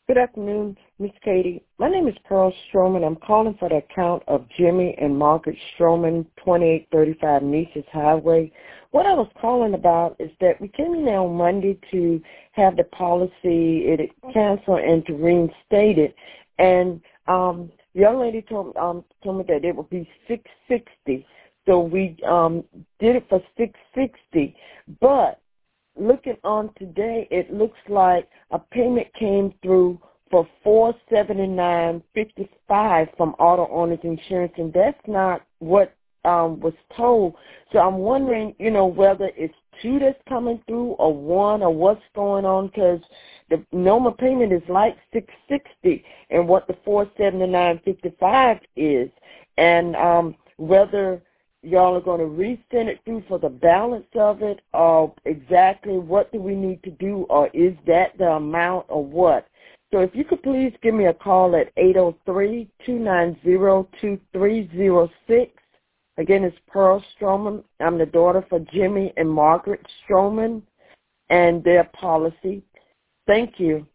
Good afternoon, Miss Katie. My name is Pearl Stroman. I'm calling for the account of Jimmy and Margaret Stroman, 2835 Nices Highway. What I was calling about is that we came in on Monday to have the policy canceled and to reinstate it, and the young lady told me that it would be $660. So we did it for $660, but looking on today, it looks like a payment came through for $479.55 from Auto Owners Insurance, and that's not what was told. So I'm wondering, whether it's two that's coming through or one, or what's going on, because the normal payment is like $660, and what the $479.55 is, and whether y'all are going to resend it through for the balance of it, or exactly what do we need to do, or is that the amount, or what? So if you could please give me a call at 803-290-2306. Again, it's Pearl Stroman. I'm the daughter for Jimmy and Margaret Stroman and their policy. Thank you.